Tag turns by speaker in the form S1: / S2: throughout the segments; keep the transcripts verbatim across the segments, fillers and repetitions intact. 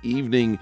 S1: evening,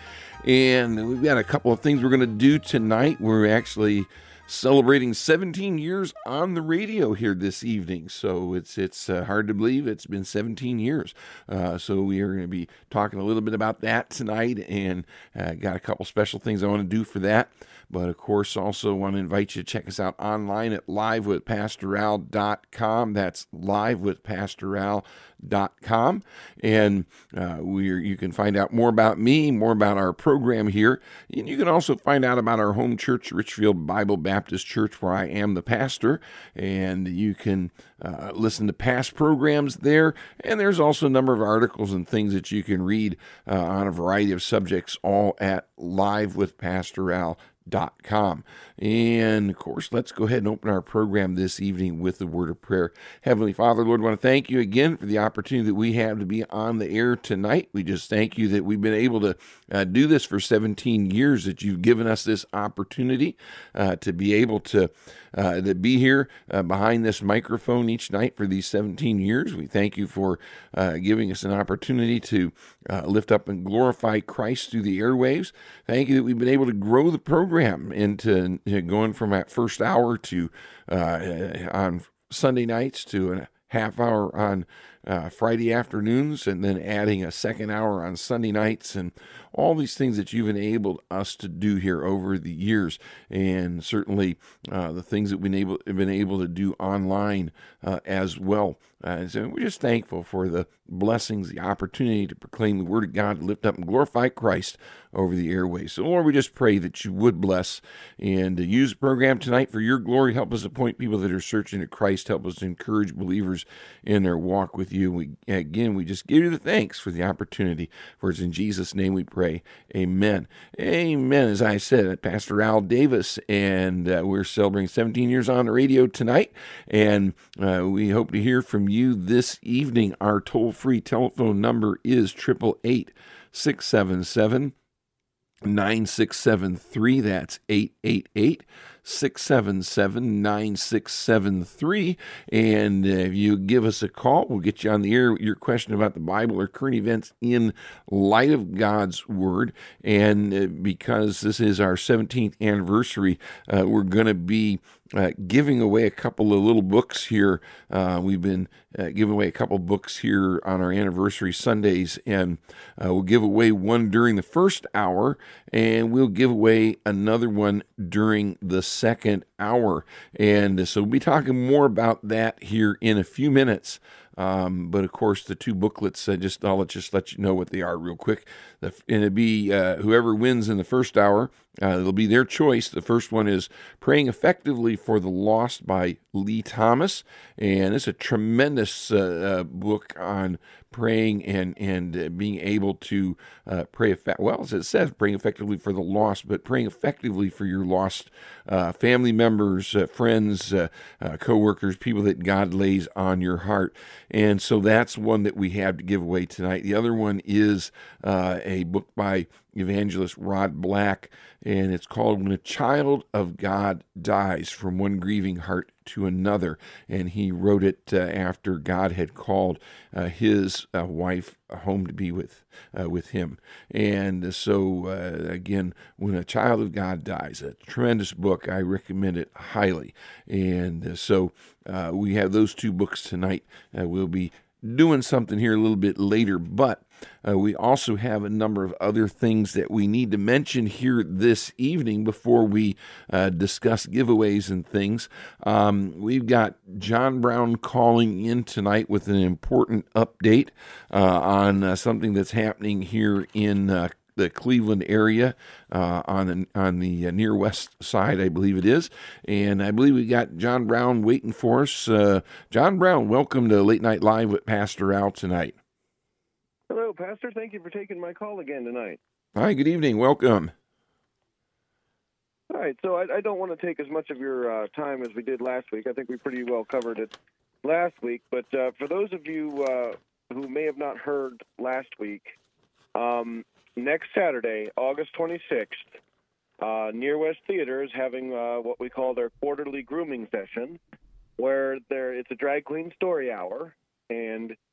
S1: and we've got a couple of things we're going to do tonight. We're actually celebrating seventeen years on the radio here this evening, so it's it's uh, hard to believe it's been seventeen years. Uh, so we are going to be talking a little bit about that tonight, and uh, got a couple special things I want to do for that. But, of course, also want to invite you to check us out online at live with pastor al dot com. That's live with pastor al dot com. And uh, we're, you can find out more about me, more about our program here. And you can also find out about our home church, Richfield Bible Baptist Church, where I am the pastor. And you can uh, listen to past programs there. And there's also a number of articles and things that you can read uh, on a variety of subjects, all at live with pastor al dot com. And of course, let's go ahead and open our program this evening with the word of prayer. Heavenly Father, Lord, I want to thank you again for the opportunity that we have to be on the air tonight. We just thank you that we've been able to uh, do this for seventeen years, that you've given us this opportunity uh, to be able to, uh, to be here uh, behind this microphone each night for these seventeen years. We thank you for uh, giving us an opportunity to uh, lift up and glorify Christ through the airwaves. Thank you that we've been able to grow the program into going from that first hour to uh, on Sunday nights to a half hour on uh, Friday afternoons, and then adding a second hour on Sunday nights, and all these things that you've enabled us to do here over the years, and certainly uh, the things that we've been able, been able to do online uh, as well. Uh, so we're just thankful for the blessings, the opportunity to proclaim the Word of God, to lift up and glorify Christ over the airways. So, Lord, we just pray that you would bless and uh, use the program tonight for your glory. Help us appoint people that are searching to Christ. Help us to encourage believers in their walk with you. We Again, we just give you the thanks for the opportunity. For it's in Jesus' name we pray. Amen. Amen. As I said, Pastor Al Davis, and uh, we're celebrating seventeen years on the radio tonight, and uh, we hope to hear from you this evening. Our toll-free telephone number is eight eight eight, six seven seven, nine six seven three. That's eight eight eight, six seven seven, nine six seven three. And uh, if you give us a call, we'll get you on the air with your question about the Bible or current events in light of God's Word. And uh, because this is our seventeenth anniversary, uh, we're going to be Uh, giving away a couple of little books here. Uh, we've been uh, giving away a couple books here on our anniversary Sundays, and uh, we'll give away one during the first hour, and we'll give away another one during the second hour. And so we'll be talking more about that here in a few minutes. Um, but of course, the two booklets, I just I'll just let you know what they are real quick. The, and it'll be uh, whoever wins in the first hour. Uh, it'll be their choice. The first one is Praying Effectively for the Lost by Lee Thomas, and it's a tremendous uh, uh, book on praying and and uh, being able to uh, pray effect. Well, as it says, praying effectively for the lost, but praying effectively for your lost uh, family members, uh, friends, uh, uh, coworkers, people that God lays on your heart. And so that's one that we have to give away tonight. The other one is uh, a book by evangelist Rod Black, and it's called When a Child of God Dies, From One Grieving Heart to Another. And he wrote it uh, after God had called uh, his uh, wife home to be with uh, with him. And so, uh, again, When a Child of God Dies, a tremendous book. I recommend it highly. And uh, so uh, we have those two books tonight. Uh, we'll be doing something here a little bit later, but Uh, we also have a number of other things that we need to mention here this evening before we uh, discuss giveaways and things. Um, we've got John Brown calling in tonight with an important update uh, on uh, something that's happening here in uh, the Cleveland area uh, on the, on the uh, near west side, I believe it is. And I believe we got John Brown waiting for us. Uh, John Brown, welcome to Late Night Live with Pastor Al tonight.
S2: Hello, Pastor. Thank you for taking my call again tonight.
S1: Hi, good evening. Welcome.
S2: All right, so I, I don't want to take as much of your uh, time as we did last week. I think we pretty well covered it last week. But uh, for those of you uh, who may have not heard last week, um, next Saturday, August twenty-sixth, uh, Near West Theater is having uh, what we call their quarterly grooming session, where there it's a drag queen story hour, and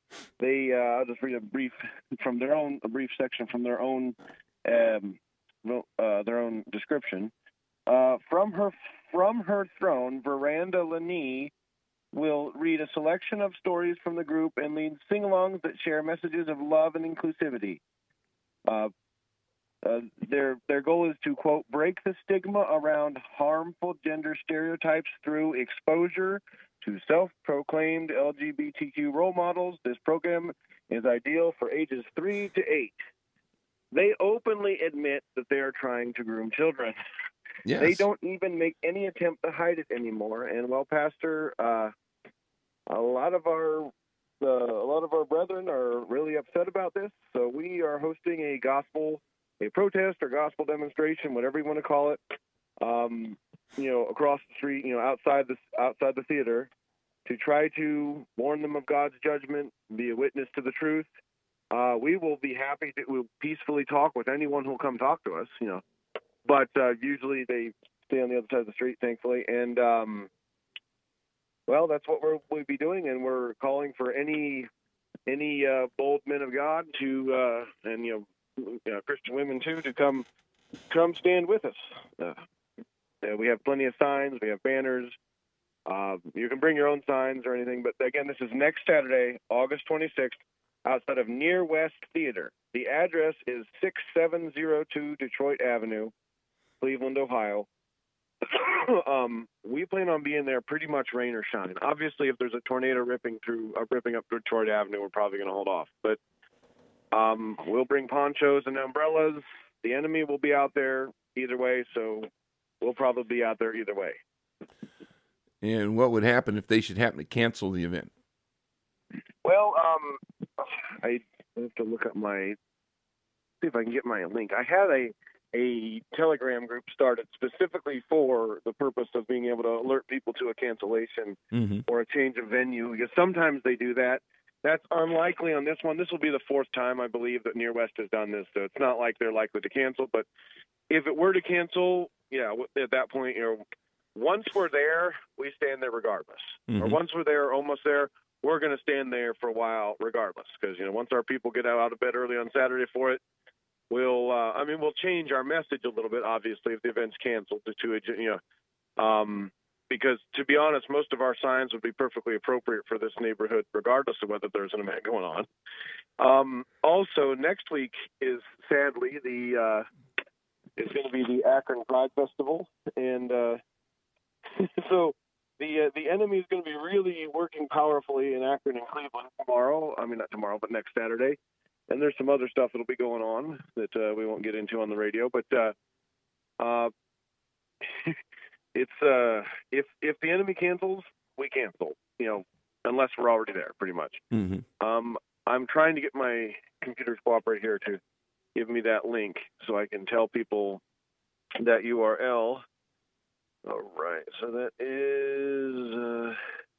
S2: they uh, I'll just read a brief from their own a brief section from their own um, uh, their own description. Uh, from her from her throne, Veranda Lani will read a selection of stories from the group and lead sing-alongs that share messages of love and inclusivity. Uh, uh, their their goal is to, quote, break the stigma around harmful gender stereotypes through exposure to self-proclaimed L G B T Q role models. This program is ideal for ages three to eight. They openly admit that they are trying to groom children.
S1: Yes.
S2: They don't even make any attempt to hide it anymore. And well, Pastor, uh, a lot of our uh, a lot of our brethren are really upset about this. So we are hosting a gospel, a protest or gospel demonstration, whatever you want to call it. Um, you know, across the street, you know, outside the outside the theater, to try to warn them of God's judgment, be a witness to the truth. Uh, we will be happy to we'll peacefully talk with anyone who'll come talk to us. You know. But uh, usually they stay on the other side of the street, thankfully. And, um, well, that's what we're, we'll be doing, and we're calling for any any uh, bold men of God to, uh, and, you know, uh, Christian women, too, to come come stand with us. Uh, uh, we have plenty of signs. We have banners. Uh, you can bring your own signs or anything. But, again, this is next Saturday, August twenty-sixth, outside of Near West Theater. The address is six seven zero two Detroit Avenue, Cleveland, Ohio. um, we plan on being there pretty much rain or shine. Obviously, if there's a tornado ripping through, uh, ripping up Detroit Avenue, we're probably going to hold off. But um, we'll bring ponchos and umbrellas. The enemy will be out there either way, so we'll probably be out there either way.
S1: And what would happen if they should happen to cancel the event?
S2: Well, um, I have to look up my, see if I can get my link. I had a a Telegram group started specifically for the purpose of being able to alert people to a cancellation mm-hmm. or a change of venue, because sometimes they do that. That's unlikely on this one. This will be the fourth time, I believe, that Near West has done this, so it's not like they're likely to cancel. But if it were to cancel, yeah, at that point, you know, once we're there, we stand there regardless. Mm-hmm. Or once we're there, almost there, we're going to stand there for a while regardless, because, you know, once our people get out of bed early on Saturday for it, We'll, uh, I mean, we'll change our message a little bit, obviously, if the event's canceled to, to you know, um, because to be honest, most of our signs would be perfectly appropriate for this neighborhood, regardless of whether there's an event going on. Um, also, next week is sadly the uh, is going to be the Akron Pride Festival, and uh, so the uh, the enemy is going to be really working powerfully in Akron and Cleveland tomorrow. I mean, not tomorrow, but next Saturday. And there's some other stuff that'll be going on that uh, we won't get into on the radio. But uh, uh, it's uh, if if the enemy cancels, we cancel. You know, unless we're already there, pretty much. Mm-hmm. Um, I'm trying to get my computer to cooperate here to give me that link so I can tell people that U R L. All right, so that is. Uh,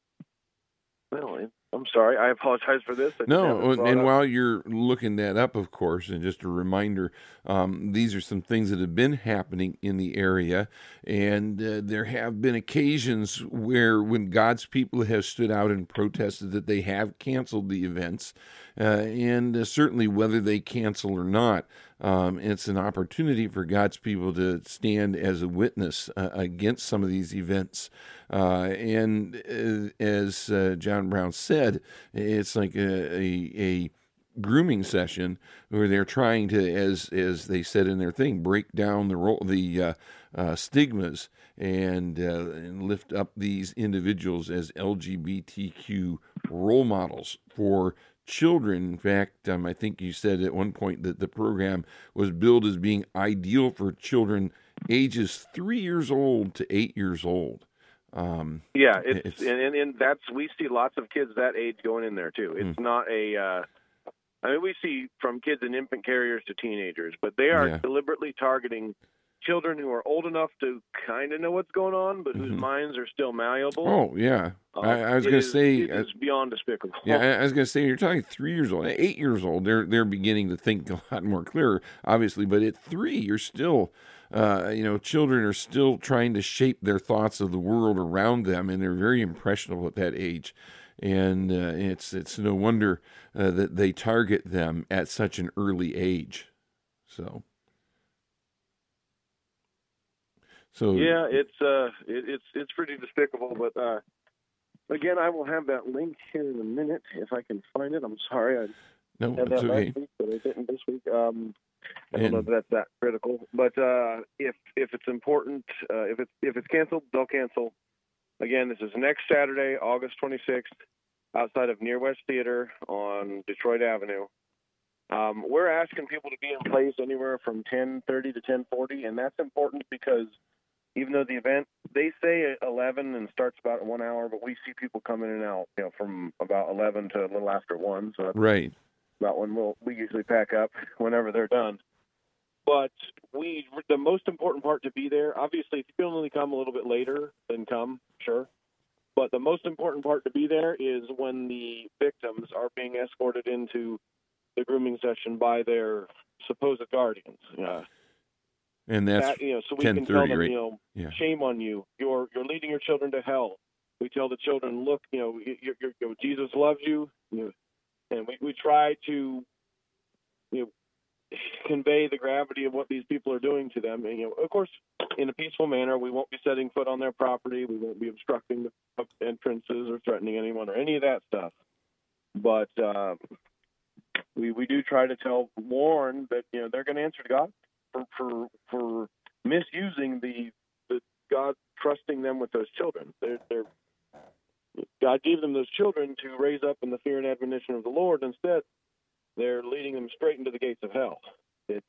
S2: well, I'm sorry. I apologize for this. I
S1: no, and while you're looking that up, of course, and just a reminder, um, these are some things that have been happening in the area, and uh, there have been occasions where when God's people have stood out and protested that they have canceled the events, uh, and uh, certainly whether they cancel or not, um, it's an opportunity for God's people to stand as a witness uh, against some of these events. Uh, and uh, as uh, John Brown said, it's like a, a, a grooming session where they're trying to, as as they said in their thing, break down the role, the uh, uh, stigmas and, uh, and lift up these individuals as L G B T Q role models for children. In fact, um, I think you said at one point that the program was billed as being ideal for children ages three years old to eight years old. Um,
S2: yeah, it's, it's and, and that's we see lots of kids that age going in there too. It's mm. not a. Uh, I mean, we see from kids in infant carriers to teenagers, but they are yeah. deliberately targeting children who are old enough to kind of know what's going on, but whose mm-hmm. minds are still malleable.
S1: Oh yeah, uh, I, I was going to say
S2: it is beyond despicable.
S1: Yeah, I, I was going to say you're talking three years old, eight years old. They're they're beginning to think a lot more clear, obviously, but at three, you're still. Uh, you know, children are still trying to shape their thoughts of the world around them, and they're very impressionable at that age. and uh, it's it's no wonder uh, that they target them at such an early age. So, so
S2: yeah, it's uh, it, it's it's pretty despicable. But uh, again, I will have that link here in a minute if I can find it. I'm sorry, I
S1: no,
S2: had
S1: it's
S2: that
S1: okay.
S2: last week, but I didn't this week. Um, I don't
S1: And,
S2: know if that's that critical, but uh, if if it's important, uh, if it's if it's canceled, they'll cancel. Again, this is next Saturday, August twenty-sixth, outside of Near West Theater on Detroit Avenue. Um, we're asking people to be in place anywhere from ten thirty to ten forty, and that's important because even though the event, they say eleven and starts about one hour, but we see people coming in and out, you know, from about eleven to a little after one. So that's
S1: right.
S2: about when we'll, we usually pack up whenever they're done. But we, the most important part to be there, obviously, if you can only come a little bit later, then come, sure. But the most important part to be there is when the victims are being escorted into the grooming session by their supposed guardians. Uh,
S1: And that's
S2: that, you know, so we can tell them,
S1: right?
S2: you know,
S1: Yeah.
S2: shame on you. You're you're leading your children to hell. We tell the children, look, you know, you're, you're, you know Jesus loves you, you know, and we, we try to, you know, convey the gravity of what these people are doing to them. And, you know, of course, in a peaceful manner. We won't be setting foot on their property. We won't be obstructing the entrances or threatening anyone or any of that stuff. But uh, we we do try to tell, warn that you know they're going to answer to God for for for misusing the the God trusting them with those children. They're, they're God gave them those children to raise up in the fear and admonition of the Lord. Instead, they're leading them straight into the gates of hell. It's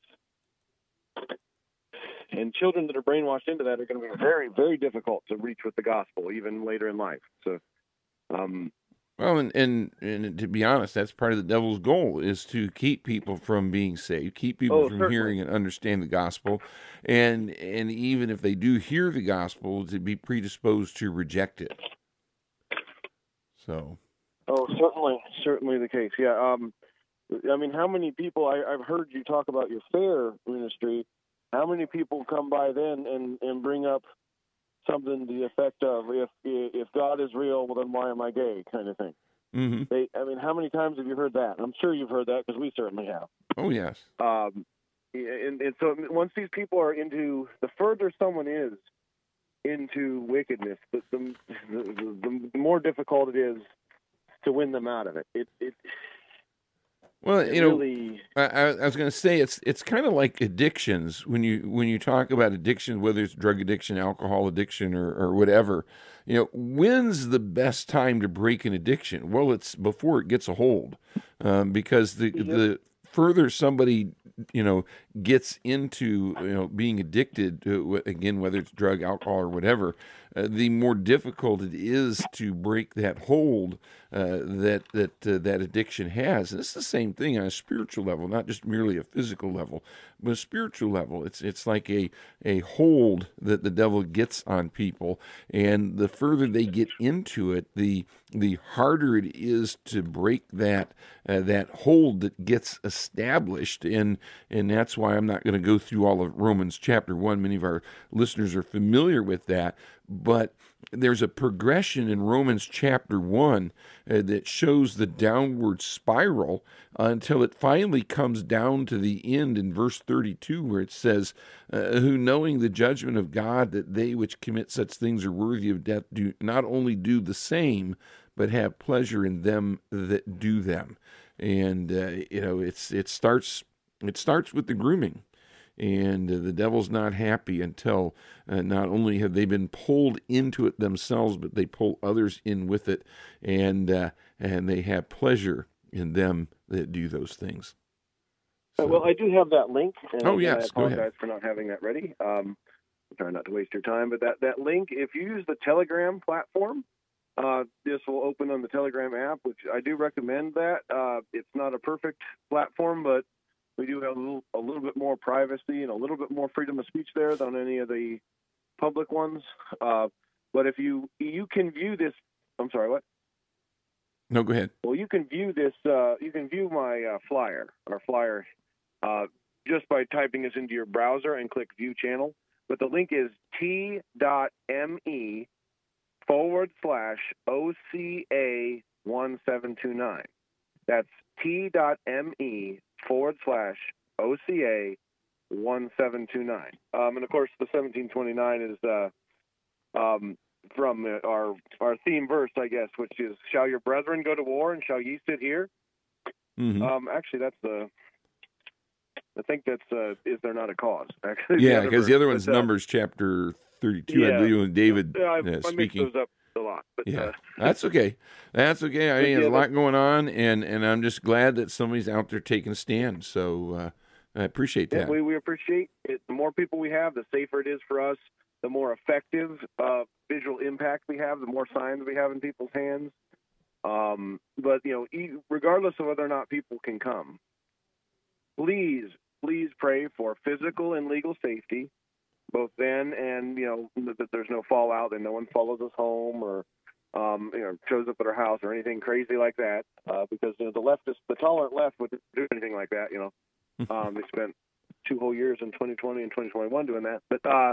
S2: and children that are brainwashed into that are going to be very, very difficult to reach with the gospel, even later in life. So, um,
S1: well, and, and and to be honest, that's part of the devil's goal, is to keep people from being saved, keep people
S2: Oh,
S1: from
S2: certainly.
S1: hearing and understand the gospel, and and even if they do hear the gospel, to be predisposed to reject it. So,
S2: oh, certainly, certainly the case. Yeah. Um, I mean, how many people I, I've heard you talk about your fair ministry? How many people come by then and, and bring up something to the effect of, if if God is real, well, then why am I gay, kind of thing?
S1: mm-hmm.
S2: They, I mean, how many times have you heard that? And I'm sure you've heard that because we certainly have.
S1: Oh, yes.
S2: Um, and, and so once these people are into, the further someone is into wickedness, the, the, the, the more difficult it is to win them out of it. It, it
S1: Well,
S2: it
S1: you know,
S2: really...
S1: I, I was going to say it's it's kind of like addictions. When you when you talk about addiction, whether it's drug addiction, alcohol addiction, or, or whatever, you know, when's the best time to break an addiction? Well, it's before it gets a hold, um, because the
S2: Yep.
S1: the further somebody, you know, gets into, you know, being addicted to, again, whether it's drug, alcohol, or whatever, uh, the more difficult it is to break that hold uh, that that uh, that addiction has. And it's the same thing on a spiritual level, not just merely a physical level, but a spiritual level. It's it's like a a hold that the devil gets on people, and the further they get into it, the the harder it is to break that uh, that hold that gets established. And and that's why I'm not going to go through all of Romans chapter one. Many of our listeners are familiar with that, but there's a progression in Romans chapter one uh, that shows the downward spiral uh, until it finally comes down to the end in verse thirty-two, where it says, uh, who knowing the judgment of God, that they which commit such things are worthy of death, do not only do the same, but have pleasure in them that do them. And uh, you know, it's it starts it starts with the grooming. And uh, the devil's not happy until uh, not only have they been pulled into it themselves, but they pull others in with it, and uh, and they have pleasure in them that do those things.
S2: So. Well, I do have that link. And
S1: oh, yes,
S2: I apologize
S1: go ahead.
S2: for not having that ready. Um, I'm trying not to waste your time, but that, that link, if you use the Telegram platform, uh, this will open on the Telegram app, which I do recommend that. Uh, it's not a perfect platform, but we do have a little, a little bit more privacy and a little bit more freedom of speech there than any of the public ones. Uh, but if you you can view this, I'm sorry, what?
S1: No, go ahead.
S2: Well, you can view this. Uh, you can view my uh, flyer, our flyer, uh, just by typing this into your browser and click View Channel. But the link is t.me forward slash O C A one seven two nine. That's t.me forward slash OCA one seven two nine. Um, and of course, the seventeen twenty-nine is uh, um, from our our theme verse, I guess, which is, "Shall your brethren go to war, and shall ye sit here?"
S1: Mm-hmm.
S2: Um, actually, that's the. I think that's uh, "Is there not a cause?" Actually,
S1: yeah, because the, the other one's
S2: but, uh,
S1: Numbers chapter thirty-two,
S2: yeah,
S1: I believe, when David
S2: uh, I,
S1: uh,
S2: I mix
S1: speaking.
S2: those up a lot, but
S1: yeah,
S2: uh,
S1: that's okay. That's okay. I mean,
S2: yeah,
S1: there's a lot going on, and, and I'm just glad that somebody's out there taking a stand. So uh, I appreciate that.
S2: Yeah, we, we appreciate it. The more people we have, the safer it is for us. The more effective uh, visual impact we have, the more signs we have in people's hands. Um, but, you know, regardless of whether or not people can come, please, please pray for physical and legal safety, both then and, you know, that there's no fallout and no one follows us home or, um, you know, shows up at our house or anything crazy like that. Uh, because, you know, the leftist, the tolerant left wouldn't do anything like that, you know. Um, they spent two whole years in twenty twenty and twenty twenty-one doing that. But, uh,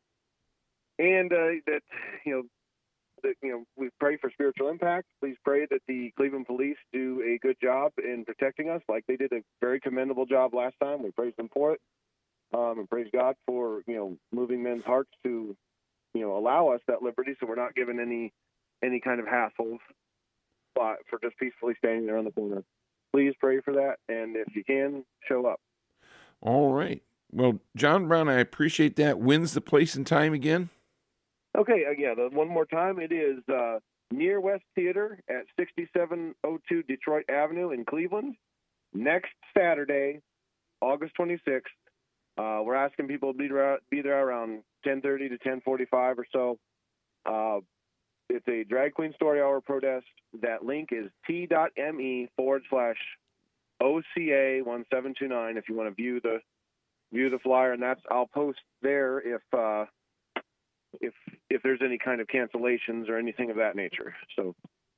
S2: and uh, that, you know, that, you know, we pray for spiritual impact. Please pray that the Cleveland police do a good job in protecting us, like they did a very commendable job last time. We praise them for it, um, and praise God for, you know, moving men's hearts to, you know, allow us that liberty, so we're not given any any kind of hassles uh, for just peacefully standing there on the corner. Please pray for that, and if you can, show up.
S1: All right. Well, John Brown, I appreciate that. When's the place and time again?
S2: Okay, uh, yeah, the, one more time. It is uh, near West Theater at sixty-seven oh two Detroit Avenue in Cleveland. Next Saturday, August twenty-sixth. Uh, we're asking people to be there, be there around ten thirty to ten forty-five or so. Uh, it's a drag queen story hour protest. That link is t.me forward slash OCA one seven two nine if you want to view the view the flyer, and that's I'll post there if uh, if if there's any kind of cancellations or anything of that nature. So.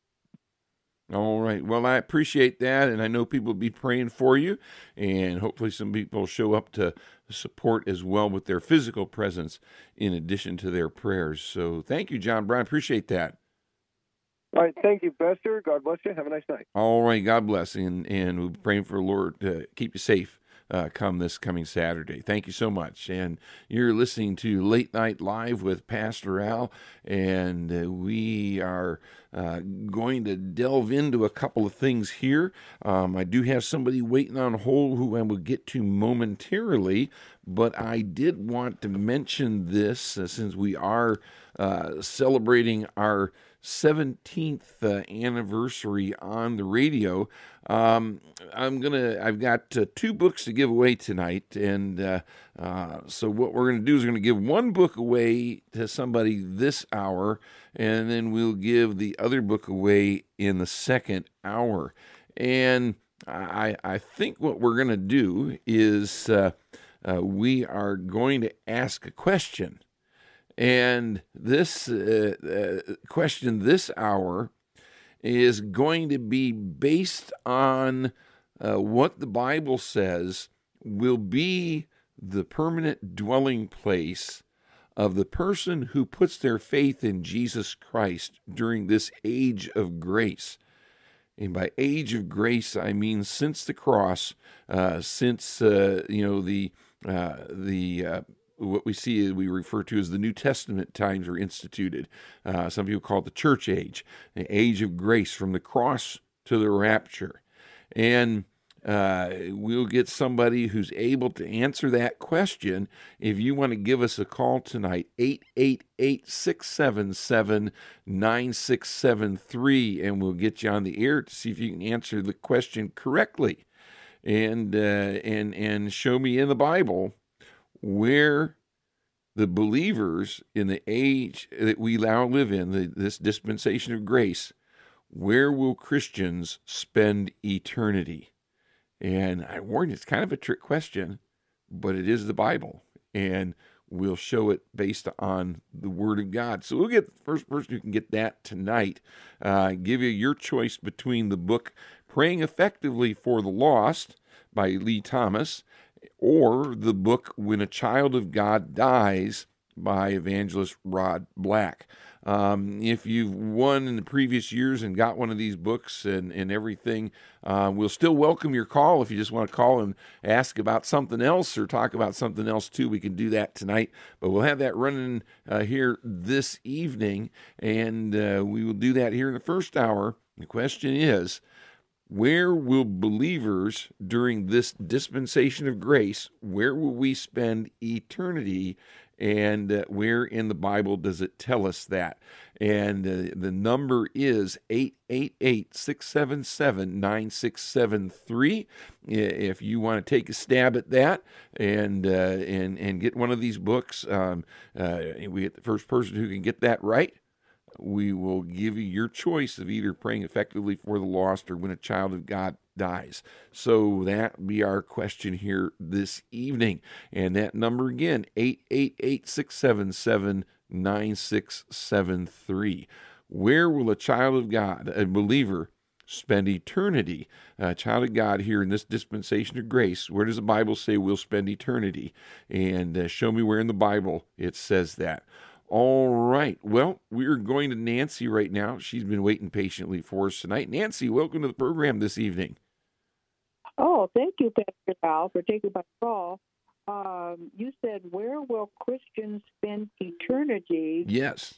S1: All right. Well, I appreciate that, and I know people will be praying for you, and hopefully some people show up to support as well with their physical presence in addition to their prayers. So thank you, John Brown. Appreciate that.
S2: All right. Thank you, Bester. God bless you. Have a nice night.
S1: All right. God bless, and, and we'll be praying for the Lord to keep you safe uh, come this coming Saturday. Thank you so much. And you're listening to Late Night Live with Pastor Al, and uh, we are uh, going to delve into a couple of things here. Um, I do have somebody waiting on hold who I will get to momentarily, but I did want to mention this uh, since we are uh, celebrating our seventeenth uh, anniversary on the radio. Um, I'm gonna. I've got uh, two books to give away tonight, and uh, uh, so what we're gonna do is we're gonna give one book away to somebody this hour, and then we'll give the other book away in the second hour. And I, I think what we're gonna do is uh, uh, we are going to ask a question. And this uh, uh, question this hour is going to be based on uh, what the Bible says will be the permanent dwelling place of the person who puts their faith in Jesus Christ during this age of grace. And by age of grace, I mean since the cross, uh, since uh, you know the uh, the uh, what we see we refer to as the New Testament times are instituted. Uh, some people call it the church age, the age of grace from the cross to the rapture. And uh, we'll get somebody who's able to answer that question. If you want to give us a call tonight, eight eight eight, six seven seven, nine six seven three, and we'll get you on the air to see if you can answer the question correctly. And, uh, and, and show me in the Bible where the believers in the age that we now live in, the, this dispensation of grace, where will Christians spend eternity? And I warn you, it's kind of a trick question, but it is the Bible, and we'll show it based on the Word of God. So we'll get the first person who can get that tonight, uh, give you your choice between the book Praying Effectively for the Lost by Lee Thomas, or the book When a Child of God Dies, by evangelist Rod Black. Um, if you've won in the previous years and got one of these books and, and everything, uh, we'll still welcome your call. If you just want to call and ask about something else or talk about something else too, we can do that tonight. But we'll have that running uh, here this evening, and uh, we will do that here in the first hour. The question is, where will believers during this dispensation of grace, where will we spend eternity? And uh, where in the Bible does it tell us that? And uh, the number is eight eight eight, six seven seven, nine six seven three. If you want to take a stab at that and uh, and and get one of these books, um, uh, we get the first person who can get that right, we will give you your choice of either praying effectively for the lost or when a child of God dies. So that be our question here this evening. And that number again, eight eight eight, six seven seven, nine six seven three. Where will a child of God, a believer, spend eternity? A child of God here in this dispensation of grace, where does the Bible say we'll spend eternity? And uh, show me where in the Bible it says that. All right. Well, we're going to Nancy right now. She's been waiting patiently for us tonight. Nancy, welcome to the program this evening.
S3: Oh, thank you, Pastor Al, for taking my call. Um, you said, where will Christians spend eternity?
S1: Yes.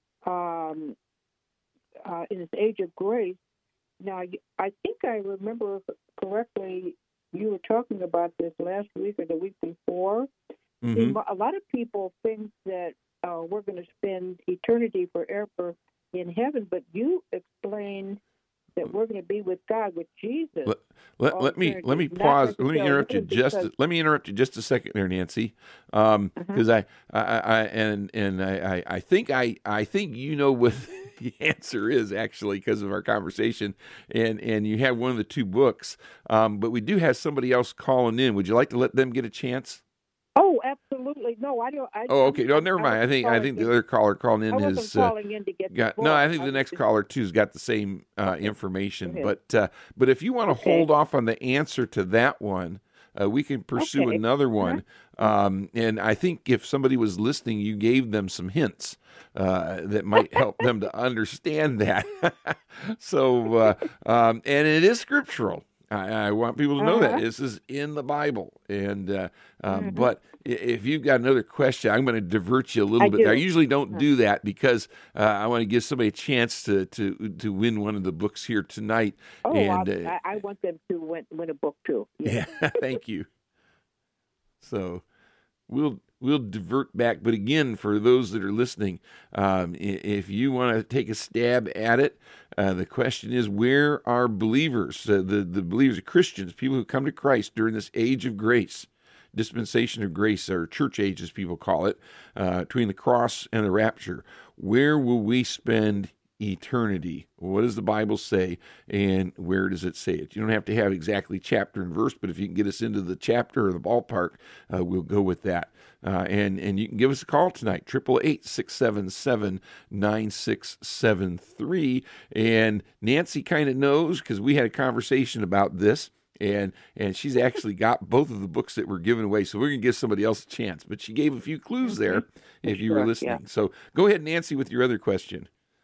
S3: Um, uh, in this age of grace. Now, I think I remember correctly, you were talking about this last week or the week before.
S1: Mm-hmm.
S3: A lot of people think that uh, we're going to spend eternity forever in heaven, but you explained that we're going to be with God, with Jesus.
S1: Let, let, let me let me pause. Let me interrupt you just.
S3: Because,
S1: let me interrupt you just a second there, Nancy, because um, uh-huh. I, I, I and and I, I think I I think you know what the answer is actually because of our conversation, and and you have one of the two books, um, but we do have somebody else calling in. Would you like to let them get a chance?
S3: Oh, absolutely. No, I don't. I,
S1: oh, okay. No, never
S3: I
S1: mind. I think I think the other caller calling in
S3: I wasn't
S1: is
S3: calling in to get
S1: got,
S3: the
S1: no. I think
S3: I
S1: the next
S3: just,
S1: caller too's got the same uh, information.
S3: Okay.
S1: But uh, but if you want to
S3: Okay.
S1: hold off on the answer to that one, uh, we can pursue
S3: Okay.
S1: another one. Um, and I think if somebody was listening, you gave them some hints uh, that might help them to understand that. so uh, um, and it is scriptural. I, I want people to know
S3: Uh-huh.
S1: that this is in the Bible, and uh, um,
S3: Mhm.
S1: but i- if you've got another question, I'm going to divert you a little
S3: I
S1: bit.
S3: do.
S1: There. I usually don't do that because uh, I want to give somebody a chance to to to win one of the books here tonight.
S3: Oh,
S1: and
S3: I,
S1: uh,
S3: I want them to win, win a book too.
S1: yeah, thank you. So we'll we'll divert back, but again, for those that are listening, um, i- if you want to take a stab at it, uh, the question is: where are believers, uh, the the believers, Christians, people who come to Christ during this age of grace, dispensation of grace, or church age, as people call it, uh, between the cross and the rapture? Where will we spend eternity? What does the Bible say, and where does it say it? You don't have to have exactly chapter and verse, but if you can get us into the chapter or the ballpark, uh, we'll go with that. Uh, and and you can give us a call tonight, triple eight six seven seven nine six seven three. And Nancy kind of knows because we had a conversation about this. And and she's actually got both of the books that were given away, so we're going to give somebody else a chance. But she gave a few clues there if you were
S3: Sure,
S1: listening.
S3: yeah.
S1: So go ahead, Nancy, with your other question.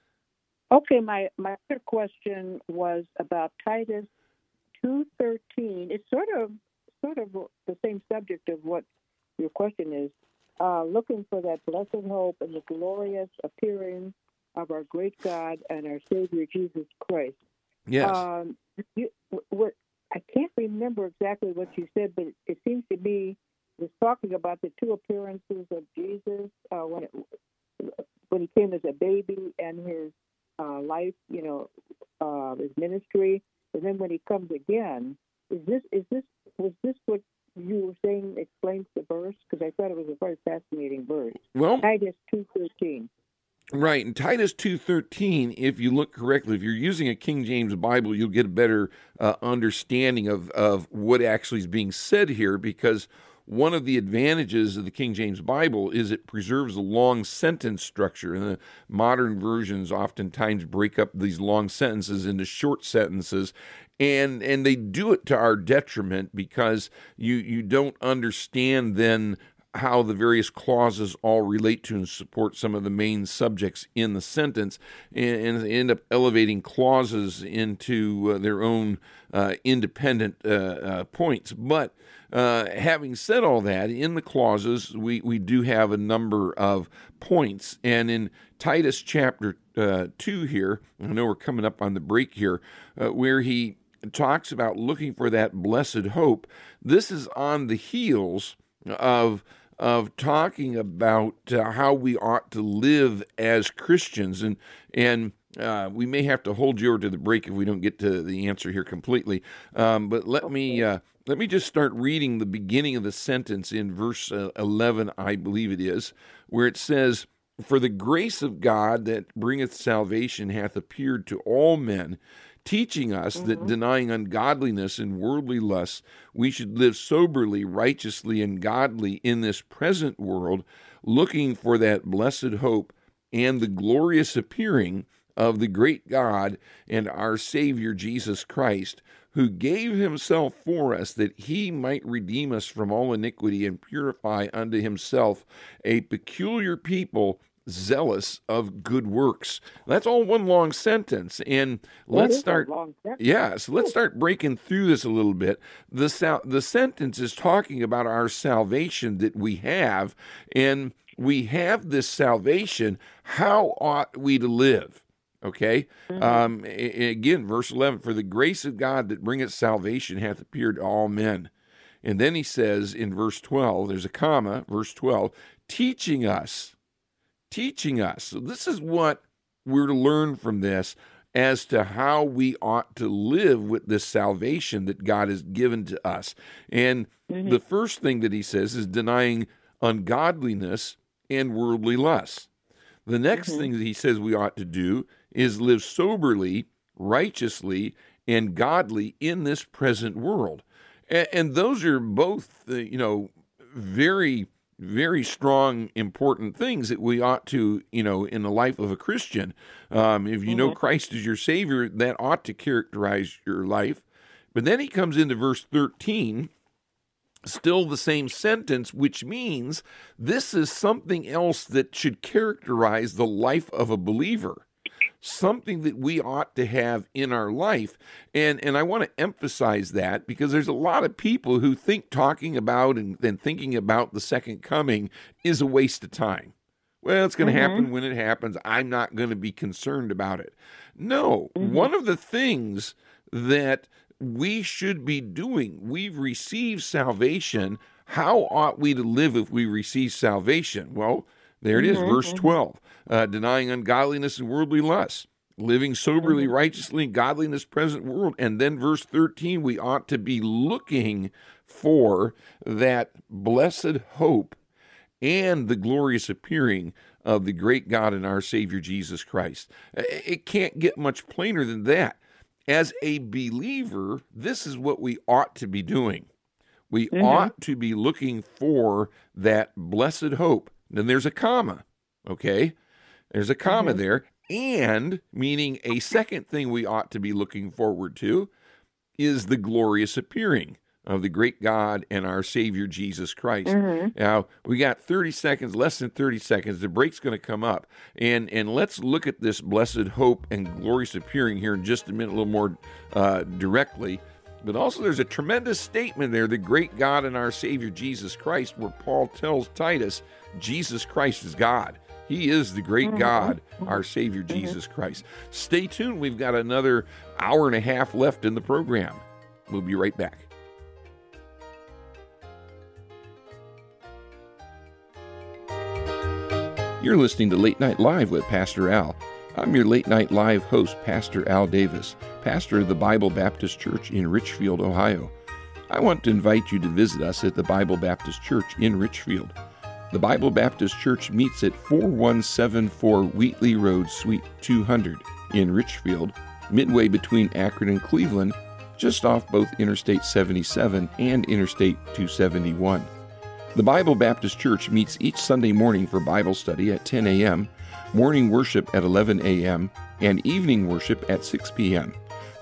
S3: Okay, my, my other question was about Titus two thirteen. It's sort of sort of the same subject of what your question is. Uh, looking for that blessed hope and the glorious appearing of our great God and our Savior Jesus Christ.
S1: Yes.
S3: Um, you, what I can't remember exactly what you said, but it seems to me was talking about the two appearances of Jesus uh, when it, when he came as a baby and his uh, life, you know, uh, his ministry, and then when he comes again. Is this is this was this what you were saying explains the verse? Because I thought it was a very fascinating verse.
S1: Well,
S3: Titus two thirteen.
S1: right. In Titus two thirteen, if you look correctly, if you're using a King James Bible, you'll get a better uh, understanding of, of what actually is being said here, because one of the advantages of the King James Bible is it preserves a long sentence structure. And the modern versions oftentimes break up these long sentences into short sentences. And and they do it to our detriment because you, you don't understand then how the various clauses all relate to and support some of the main subjects in the sentence, and, and they end up elevating clauses into uh, their own uh, independent uh, uh, points. But uh, having said all that, in the clauses, we, we do have a number of points. And in Titus chapter uh, two here, I know we're coming up on the break here, uh, where he talks about looking for that blessed hope. This is on the heels of of talking about uh, how we ought to live as Christians, and and uh, we may have to hold you over to the break if we don't get to the answer here completely. Um, but let me uh, let me just start reading the beginning of the sentence in verse uh, eleven, I believe it is, where it says, "For the grace of God that bringeth salvation hath appeared to all men, teaching us mm-hmm. that denying ungodliness and worldly lusts, we should live soberly, righteously, and godly in this present world, looking for that blessed hope and the glorious appearing of the great God and our Savior Jesus Christ, who gave himself for us that he might redeem us from all iniquity and purify unto himself a peculiar people, zealous of good works." That's all one long sentence, and let's start. Yeah, so let's start breaking through this a little bit. The sal- the sentence is talking about our salvation that we have, and we have this salvation. How ought we to live? Okay. Mm-hmm. Um, a- again, verse eleven: "For the grace of God that bringeth salvation hath appeared to all men." And then he says in verse twelve, there's a comma, verse twelve, teaching us. Teaching us. So this is what we're to learn from this as to how we ought to live with this salvation that God has given to us. And mm-hmm. the first thing that he says is denying ungodliness and worldly lusts. The next mm-hmm. thing that he says we ought to do is live soberly, righteously, and godly in this present world. And, and those are both, uh, you know, very very strong, important things that we ought to, you know, in the life of a Christian. Um, if you mm-hmm. know Christ as your Savior, that ought to characterize your life. But then he comes into verse thirteen, still the same sentence, which means this is something else that should characterize the life of a believer. Something that we ought to have in our life. And and I want to emphasize that because there's a lot of people who think talking about and, and thinking about the second coming is a waste of time. Well, it's going to mm-hmm. happen when it happens. I'm not going to be concerned about it. No, mm-hmm. one of the things that we should be doing, we've received salvation. How ought we to live if we receive salvation? Well, there it is, mm-hmm. verse twelve. Uh, denying ungodliness and worldly lusts, living soberly, righteously, and godly in this present world. And then verse thirteen, we ought to be looking for that blessed hope and the glorious appearing of the great God and our Savior Jesus Christ. It can't get much plainer than that. As a believer, this is what we ought to be doing. We mm-hmm. ought to be looking for that blessed hope. Then there's a comma, okay? There's a comma mm-hmm. there, and meaning a second thing we ought to be looking forward to is the glorious appearing of the great God and our Savior Jesus Christ. Mm-hmm. Now, we got thirty seconds, less than thirty seconds. The break's going to come up, and and let's look at this blessed hope and glorious appearing here in just a minute, a little more uh, directly. But also there's a tremendous statement there, the great God and our Savior Jesus Christ, where Paul tells Titus, Jesus Christ is God. He is the great mm-hmm. God, our Savior mm-hmm. Jesus Christ. Stay tuned. We've got another hour and a half left in the program. We'll be right back. You're listening to Late Night Live with Pastor Al. I'm your Late Night Live host, Pastor Al Davis, pastor of the Bible Baptist Church in Richfield, Ohio. I want to invite you to visit us at the Bible Baptist Church in Richfield. The Bible Baptist Church meets at four one seven four Wheatley Road, Suite two hundred in Richfield, midway between Akron and Cleveland, just off both Interstate seventy-seven and Interstate two seventy-one. The Bible Baptist Church meets each Sunday morning for Bible study at ten a.m., morning worship at eleven a.m., and evening worship at six p.m.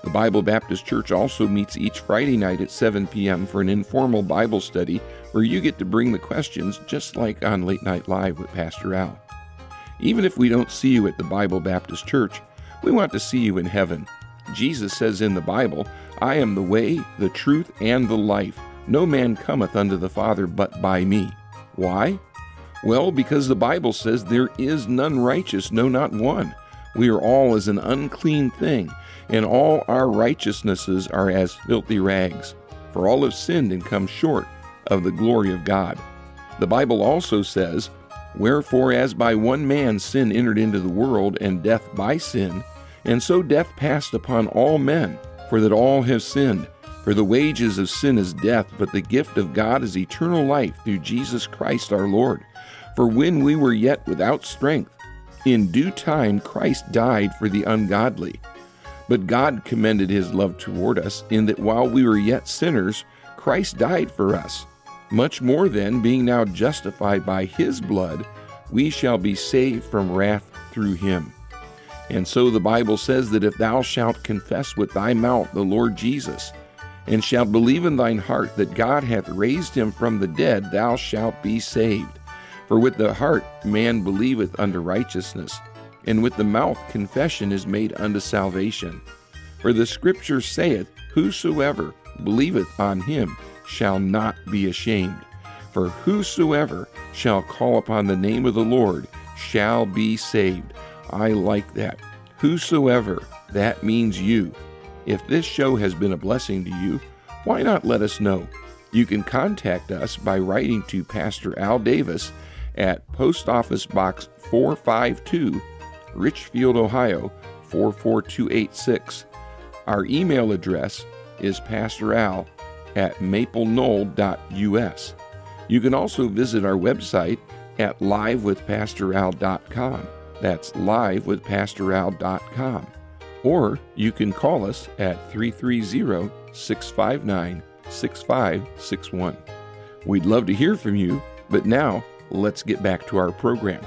S1: The Bible Baptist Church also meets each Friday night at seven p.m. for an informal Bible study where you get to bring the questions just like on Late Night Live with Pastor Al. Even if we don't see you at the Bible Baptist Church, we want to see you in heaven. Jesus says in the Bible, "I am the way, the truth, and the life. No man cometh unto the Father but by me." Why? Well, because the Bible says there is none righteous, no, not one. We are all as an unclean thing, and all our righteousnesses are as filthy rags. For all have sinned and come short of the glory of God. The Bible also says, "Wherefore as by one man sin entered into the world, and death by sin, and so death passed upon all men, for that all have sinned. For the wages of sin is death, but the gift of God is eternal life through Jesus Christ our Lord. For when we were yet without strength, in due time Christ died for the ungodly. But God commended his love toward us, in that while we were yet sinners, Christ died for us. Much more then, being now justified by his blood, we shall be saved from wrath through him. And so the Bible says that if thou shalt confess with thy mouth the Lord Jesus, and shalt believe in thine heart that God hath raised him from the dead, thou shalt be saved. For with the heart man believeth unto righteousness, and with the mouth confession is made unto salvation. For the Scripture saith, Whosoever believeth on him shall not be ashamed. For whosoever shall call upon the name of the Lord shall be saved." I like that. Whosoever, that means you. If this show has been a blessing to you, why not let us know? You can contact us by writing to Pastor Al Davis at Post Office Box four five two, Richfield, Ohio four four two eight six. Our email address is pastoral at maplenol dot u s. You can also visit our website at live with pastor al dot com. That's live with pastor al dot com. Or you can call us at three three zero, six five nine, six five six one. We'd love to hear from you, but now let's get back to our program.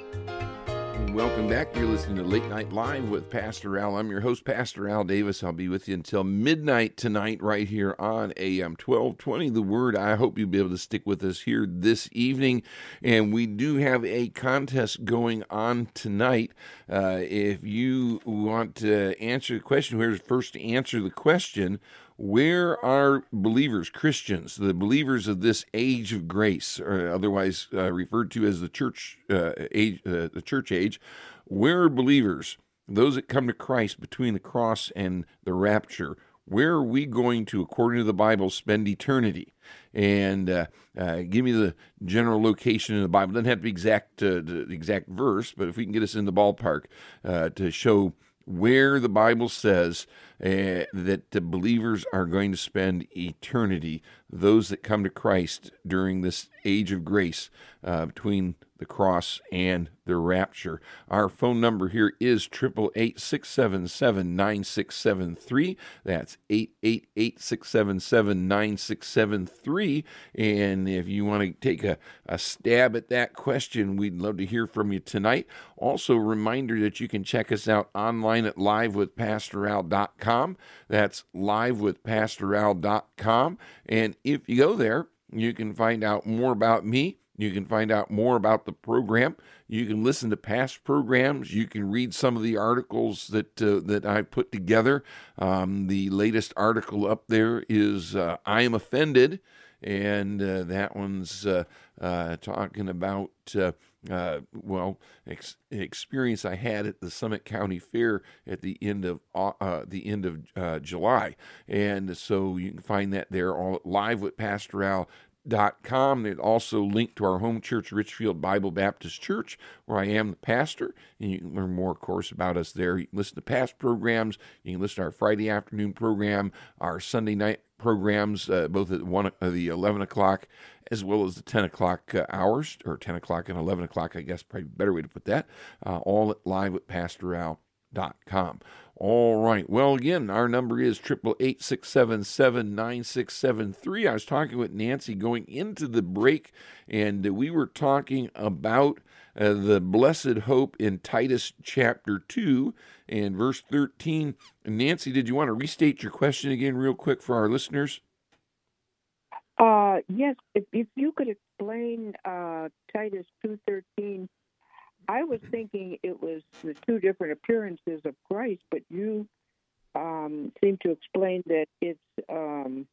S1: Welcome back. You're listening to Late Night Live with Pastor Al. I'm your host, Pastor Al Davis. I'll be with you until midnight tonight right here on A M twelve twenty, The Word. I hope you'll be able to stick with us here this evening. And we do have a contest going on tonight. Uh, if you want to answer the question, whoever's first to answer the question, where are believers, Christians, the believers of this age of grace, or otherwise uh, referred to as the church uh, age, uh, the church age, where are believers, those that come to Christ between the cross and the rapture? Where are we going to, according to the Bible, spend eternity? And uh, uh, give me the general location in the Bible. It doesn't have to be exact, uh, the exact verse, but if we can get us in the ballpark uh, to show where the Bible says uh, that the believers are going to spend eternity, those that come to Christ during this age of grace uh, between the cross and the rapture. Our phone number here is eight eight eight, six seven seven, nine six seven three. That's eight eight eight, six seven seven, nine six seven three. And if you want to take a, a stab at that question, we'd love to hear from you tonight. Also, a reminder that you can check us out online at live with pastor al dot com. That's live with pastor al dot com. And if you go there, you can find out more about me. You can find out more about the program. You can listen to past programs. You can read some of the articles that uh, that I put together. Um, the latest article up there is uh, I Am Offended, and uh, that one's uh, uh, talking about, uh, uh, well, ex- experience I had at the Summit County Fair at the end of uh, the end of uh, July. And so you can find that there, all live with Pastor Al. Dot com. There's also linked to our home church, Richfield Bible Baptist Church, where I am the pastor, and you can learn more, of course, about us there. You can listen to past programs. You can listen to our Friday afternoon program, our Sunday night programs, uh, both at one, uh, the eleven o'clock as well as the ten o'clock uh, hours, or ten o'clock and eleven o'clock, I guess, probably a better way to put that, uh, all at live with pastor al dot com. All right. Well, again, our number is eight eight eight, six seven seven, nine six seven three. I was talking with Nancy going into the break, and we were talking about uh, the blessed hope in Titus chapter two and verse thirteen. Nancy, did you want to restate your question again real quick for our listeners?
S3: Uh, yes, if, if you could explain uh, Titus two thirteen. I was thinking it was the two different appearances of Christ, but you um, seem to explain that it's um,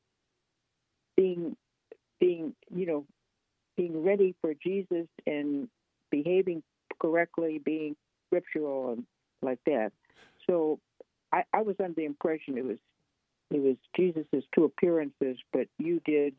S3: being, being, you know, being ready for Jesus and behaving correctly, being scriptural and like that. So I, I was under the impression it was it was Jesus's two appearances, but you did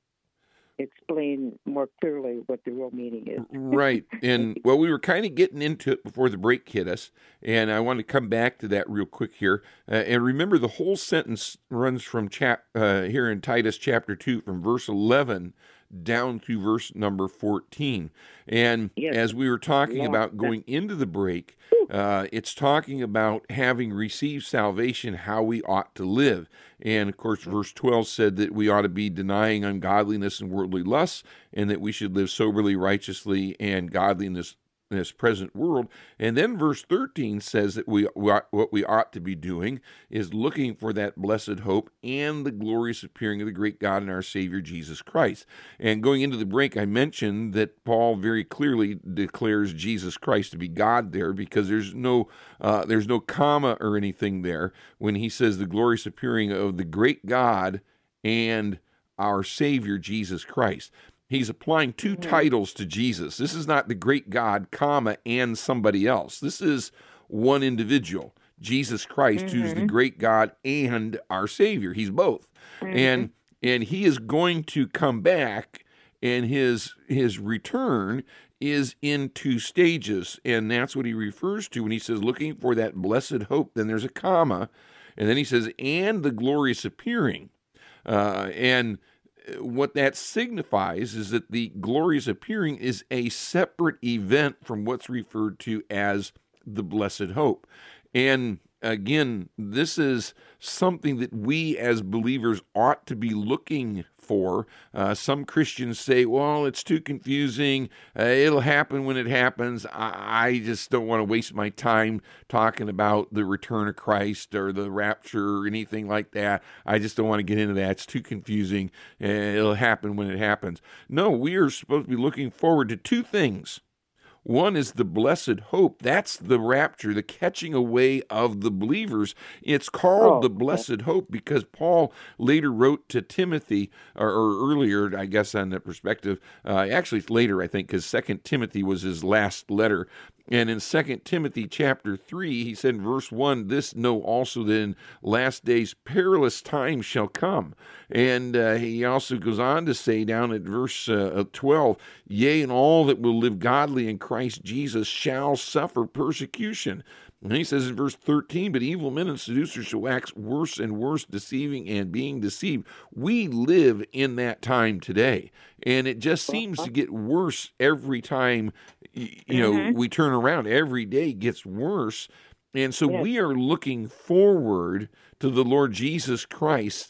S3: explain more clearly what the real meaning is.
S1: Right. And, well, we were kind of getting into it before the break hit us, and I want to come back to that real quick here. Uh, and remember, the whole sentence runs from chap uh, here in Titus chapter two, from verse eleven down to verse number fourteen. And
S3: yes.
S1: as we were talking
S3: Yeah.
S1: about going into the break, uh, it's talking about having received salvation, how we ought to live. And, of course, verse twelve said that we ought to be denying ungodliness and worldly lusts, and that we should live soberly, righteously, and godliness in this present world. And then verse thirteen says that we, we ought, what we ought to be doing is looking for that blessed hope and the glorious appearing of the great God and our Savior Jesus Christ. And going into the break, I mentioned that Paul very clearly declares Jesus Christ to be God there, because there's no uh, there's no comma or anything there when he says the glorious appearing of the great God and our Savior Jesus Christ. He's applying two mm-hmm. titles to Jesus. This is not the great God, comma, and somebody else. This is one individual, Jesus Christ, mm-hmm. who's the great God and our Savior. He's both. Mm-hmm. And and he is going to come back, and his his return is in two stages. And that's what he refers to when he says looking for that blessed hope. Then there's a comma, and then he says, and the glorious appearing. Uh, and what that signifies is that the glorious appearing is a separate event from what's referred to as the blessed hope. And again, this is something that we as believers ought to be looking for. Uh, some Christians say, well, it's too confusing. Uh, it'll happen when it happens. I, I just don't want to waste my time talking about the return of Christ or the rapture or anything like that. I just don't want to get into that. It's too confusing. Uh, it'll happen when it happens. No, we are supposed to be looking forward to two things. One is the blessed hope. That's the rapture, the catching away of the believers. It's called oh, the blessed hope because Paul later wrote to Timothy, or, or earlier, I guess, on that perspective. Uh, actually, it's later, I think, because Second Timothy was his last letter. And in Second Timothy chapter three, he said in verse one, this know also that in last days perilous times shall come. And uh, he also goes on to say down at verse uh, twelve, yea, and all that will live godly in Christ Jesus shall suffer persecution. And he says in verse thirteen, but evil men and seducers shall wax worse and worse, deceiving and being deceived. We live in that time today, and it just seems to get worse every time, you know, mm-hmm. we turn around. Every day gets worse. And so yes. we are looking forward to the Lord Jesus Christ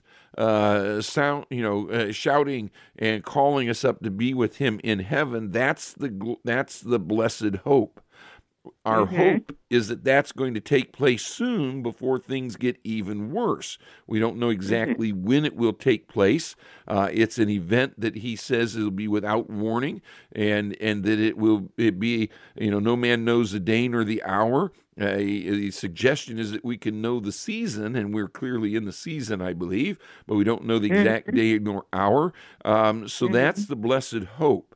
S1: uh, sound, you know, uh, shouting and calling us up to be with him in heaven. That's the, that's the blessed hope. Our mm-hmm. hope is that that's going to take place soon before things get even worse. We don't know exactly mm-hmm. when it will take place. Uh, it's an event that he says it'll be without warning, and and that it will it be, you know, no man knows the day nor the hour. Uh, the suggestion is that we can know the season, and we're clearly in the season, I believe, but we don't know the exact mm-hmm. day nor hour. Um, so mm-hmm. that's the blessed hope.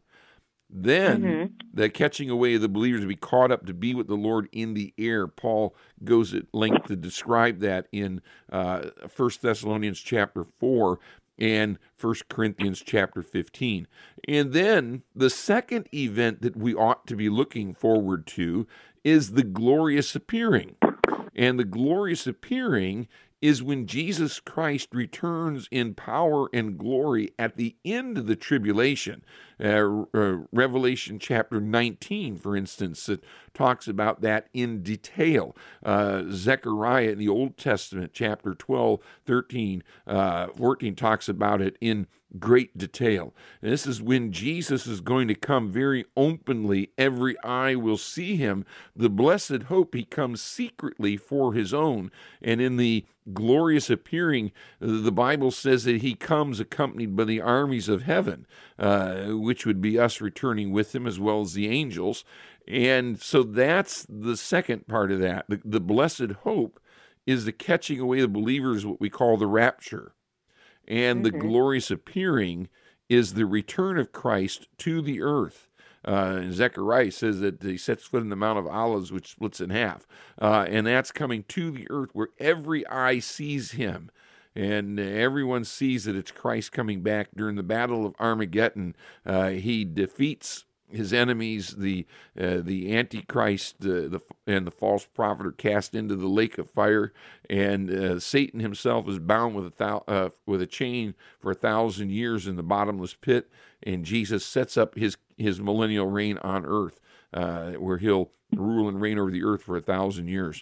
S1: Then mm-hmm. the catching away of the believers to be caught up to be with the Lord in the air. Paul goes at length to describe that in uh, First Thessalonians chapter four and First Corinthians chapter fifteen. And then the second event that we ought to be looking forward to is the glorious appearing. And the glorious appearing is when Jesus Christ returns in power and glory at the end of the tribulation. Uh, uh, Revelation chapter nineteen, for instance, it talks about that in detail. Uh, Zechariah in the Old Testament, chapter twelve, thirteen, uh, fourteen, talks about it in great detail. And this is when Jesus is going to come very openly. Every eye will see him. The blessed hope, he comes secretly for his own. And in the glorious appearing, the Bible says that he comes accompanied by the armies of heaven, uh, which would be us returning with him as well as the angels. And so that's the second part of that. The, the blessed hope is the catching away of believers, what we call the rapture. And the
S3: Mm-hmm.
S1: glorious appearing is the return of Christ to the earth. Uh, Zechariah says that he sets foot in the Mount of Olives, which splits in half. Uh, and that's coming to the earth where every eye sees him. And everyone sees that it's Christ coming back. During the Battle of Armageddon, uh, he defeats his enemies. The uh, the Antichrist uh, the, and the false prophet are cast into the lake of fire. And uh, Satan himself is bound with a, thou- uh, with a chain for a thousand years in the bottomless pit. And Jesus sets up his, his millennial reign on earth, uh, where he'll rule and reign over the earth for a thousand years.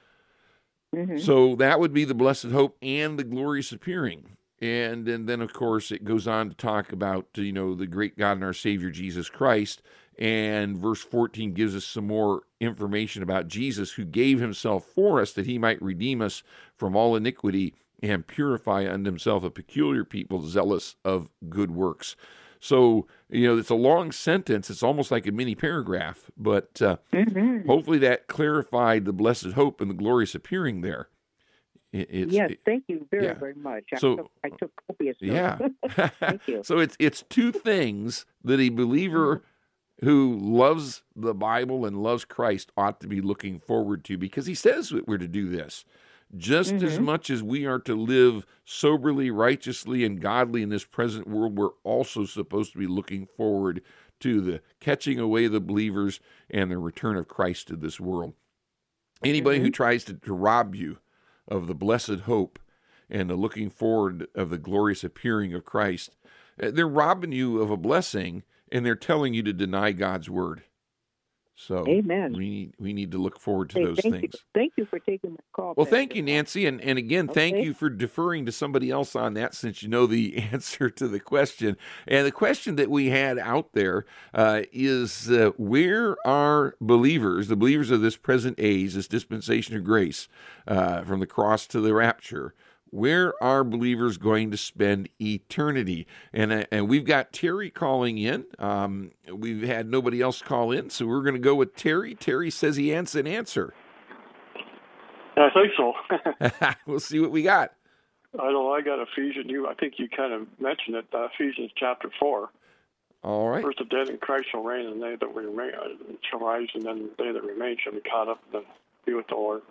S3: Mm-hmm.
S1: So that would be the blessed hope and the glorious appearing. And, and then, of course, it goes on to talk about, you know, the great God and our Savior, Jesus Christ. And verse fourteen gives us some more information about Jesus, who gave himself for us that he might redeem us from all iniquity and purify unto himself a peculiar people zealous of good works. So, you know, it's a long sentence. It's almost like a mini paragraph, but uh,
S3: Mm-hmm.
S1: hopefully that clarified the blessed hope and the glorious appearing there. It, it's,
S3: Yes,
S1: it-
S3: thank you very,
S1: yeah.
S3: very much. I,
S1: So-
S3: took, I took copious notes.
S1: yeah.
S3: Thank you.
S1: So it's it's two things that a believer who loves the Bible and loves Christ ought to be looking forward to, because he says that we're to do this. Just as
S3: Mhm.
S1: much as we are to live soberly, righteously, and godly in this present world, we're also supposed to be looking forward to the catching away of the believers and the return of Christ to this world. Anybody who tries to, to rob you of the blessed hope and the looking forward of the glorious appearing of Christ, uh, they're robbing you of a blessing, and they're telling you to deny God's word. So
S3: Amen.
S1: we need, we need to look forward to
S3: Hey,
S1: those
S3: thank
S1: things.
S3: You, thank you for taking the call.
S1: Well,
S3: Pastor.
S1: thank you, Nancy. And, and again, thank
S3: Okay.
S1: you for deferring to somebody else on that, since you know the answer to the question. And the question that we had out there uh, is uh, where are believers, the believers of this present age, this dispensation of grace, uh, from the cross to the rapture, where are believers going to spend eternity? And uh, and we've got Terry calling in. Um, we've had nobody else call in, so we're going to go with Terry. Terry says he has an answer.
S4: I think so.
S1: We'll see what we got.
S4: I know I got Ephesians. You, I think you kind of mentioned it. Uh, Ephesians chapter four.
S1: All right.
S4: First, the dead in Christ shall reign, and they that remain uh, shall rise, and then they that remain shall be caught up and then be with the Lord.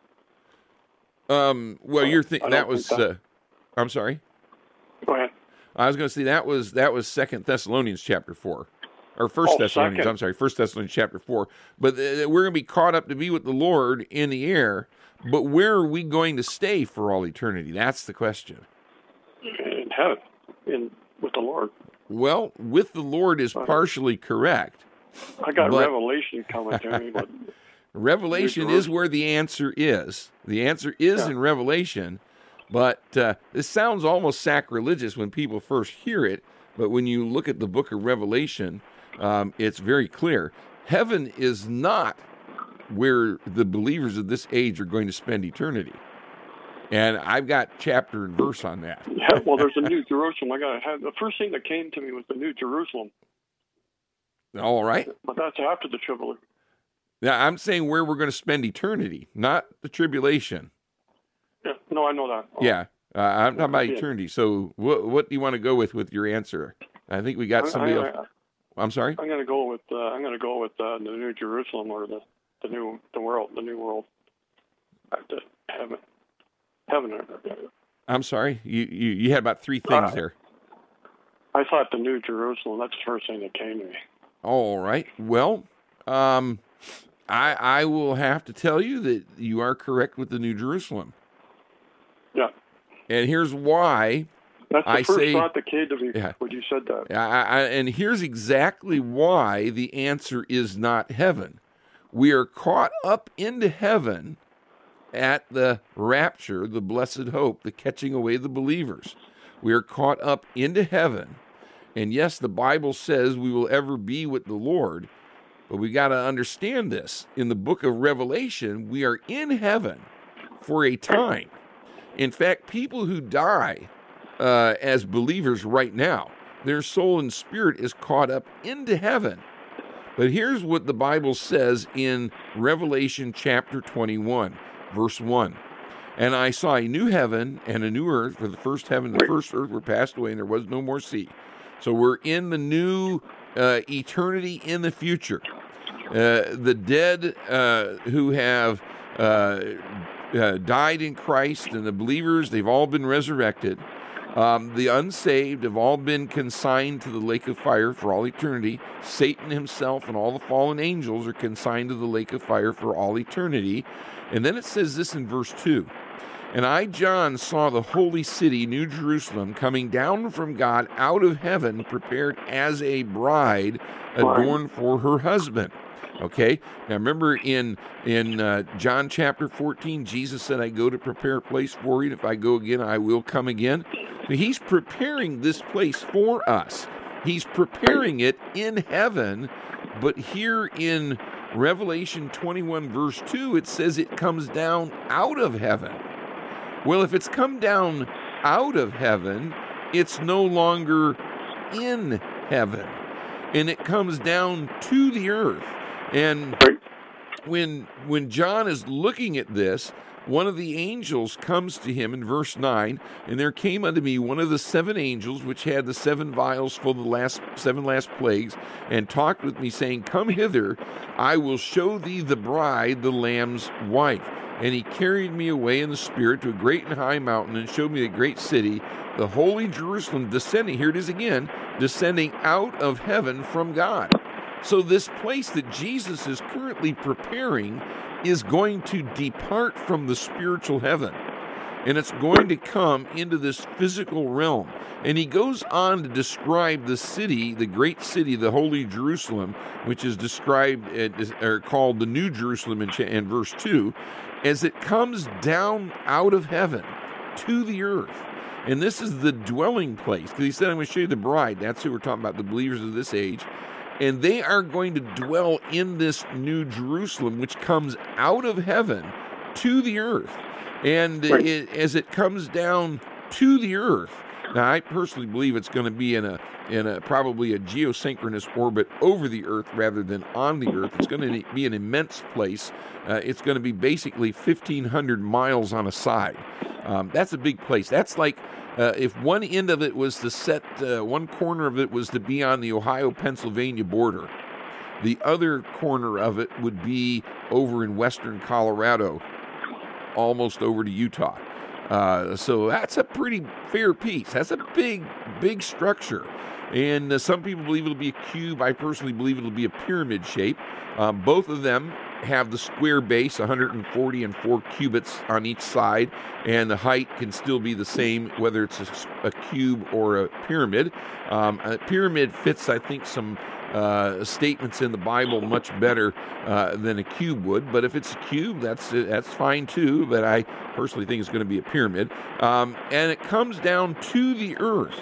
S1: Um, well,
S4: Uh,
S1: you're
S4: I
S1: thinking
S4: don't
S1: that was.
S4: think that-
S1: Uh, I'm sorry.
S4: Go ahead.
S1: I was going to say that was that was Second Thessalonians chapter four, or First
S4: Oh,
S1: Thessalonians.
S4: second.
S1: I'm sorry, First Thessalonians chapter four. But uh, we're going to be caught up to be with the Lord in the air. But where are we going to stay for all eternity? That's the question.
S4: In heaven, in with the Lord.
S1: Well, with the Lord is partially correct.
S4: I got
S1: But-
S4: Revelation coming to me, but
S1: Revelation
S4: New
S1: is where the answer is. The answer is
S4: Yeah.
S1: in Revelation, but uh, this sounds almost sacrilegious when people first hear it. But when you look at the book of Revelation, um, it's very clear. Heaven is not where the believers of this age are going to spend eternity. And I've got chapter and verse on that.
S4: yeah, well, there's a New Jerusalem. I got to have the first thing that came to me was the New Jerusalem,
S1: All right.
S4: but that's after the tribulation.
S1: Now, I'm saying where we're going to spend eternity, not the tribulation.
S4: Yeah, no, I know that. Oh,
S1: Yeah, uh, I'm talking about
S4: Yeah.
S1: eternity. So, what what do you want to go with with your answer? I think we got
S4: I-
S1: somebody
S4: I,
S1: else. I'm sorry.
S4: I'm going to go with uh, I'm going to go with uh, the New Jerusalem or the, the new the world the new world. Uh, the heaven, heaven. uh,
S1: I'm sorry. You you, you had about three things
S4: Uh,
S1: there.
S4: I thought the New Jerusalem. That's the first thing that came to me.
S1: All right. Well, um, I I will have to tell you that you are correct with the New Jerusalem. And here's why
S4: That's the
S1: I
S4: first
S1: say,
S4: thought that came to me
S1: yeah.
S4: when you said that.
S1: I, I, and here's exactly why the answer is not heaven. We are caught up into heaven at the rapture, the blessed hope, the catching away the believers. We are caught up into heaven. And yes, the Bible says we will ever be with the Lord, but we got to understand this. In the book of Revelation, we are in heaven for a time. In fact, people who die uh, as believers right now, their soul and spirit is caught up into heaven. But here's what the Bible says in Revelation chapter twenty-one, verse one. And I saw a new heaven and a new earth, for the first heaven and the first earth were passed away, and there was no more sea. So we're in the new uh, eternity in the future. Uh, the dead uh, who have uh, uh, died in Christ and the believers, they've all been resurrected. Um, the unsaved have all been consigned to the lake of fire for all eternity. Satan himself and all the fallen angels are consigned to the lake of fire for all eternity. And then it says this in verse two. And I, John, saw the holy city, New Jerusalem, coming down from God out of heaven, prepared as a bride adorned for her husband. Okay, now remember in in uh, John chapter fourteen, Jesus said, I go to prepare a place for you, and if I go again, I will come again. So he's preparing this place for us. He's preparing it in heaven, but here in Revelation twenty-one, verse two, it says it comes down out of heaven. Well, if it's come down out of heaven, it's no longer in heaven, and it comes down to the earth. And when when John is looking at this, one of the angels comes to him in verse nine, and there came unto me one of the seven angels which had the seven vials full of the last seven last plagues, and talked with me, saying, Come hither, I will show thee the bride, the Lamb's wife. And he carried me away in the spirit to a great and high mountain, and showed me the great city, the holy Jerusalem, descending, here it is again, descending out of heaven from God. So this place that Jesus is currently preparing is going to depart from the spiritual heaven, and it's going to come into this physical realm. And he goes on to describe the city, the great city, the holy Jerusalem, which is described or called the New Jerusalem in, in verse two, as it comes down out of heaven to the earth. And this is the dwelling place. Because he said, I'm going to show you the bride. That's who we're talking about, the believers of this age. And they are going to dwell in this New Jerusalem, which comes out of heaven to the earth. And
S4: Right.
S1: it, as it comes down to the earth, now I personally believe it's going to be in a in a probably a geosynchronous orbit over the earth rather than on the earth. It's going to be an immense place. Uh, it's going to be basically fifteen hundred miles on a side. Um, that's a big place. That's like Uh, if one end of it was to set, uh, one corner of it was to be on the Ohio-Pennsylvania border, the other corner of it would be over in western Colorado, almost over to Utah. Uh, so that's a pretty fair piece. That's a big, big structure. And uh, some people believe it'll be a cube. I personally believe it'll be a pyramid shape. Um, both of them have the square base, one hundred forty and four cubits on each side, and the height can still be the same whether it's a, a cube or a pyramid. Um, a pyramid fits, I think, some uh, statements in the Bible much better uh, than a cube would, but if it's a cube, that's that's fine too, but I personally think it's going to be a pyramid. Um, and it comes down to the earth.